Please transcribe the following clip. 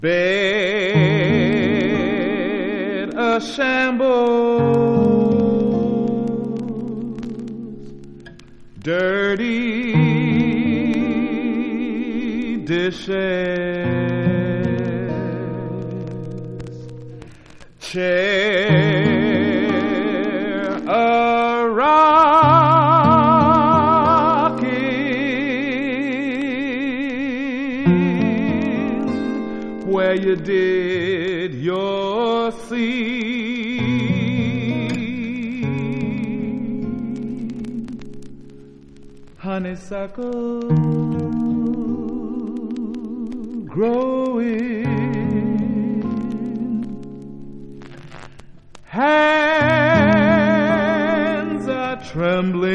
Bed a shambles, dirty dishes, chair a rocking where you did your seed. Honeysuckle growing, hands are trembling,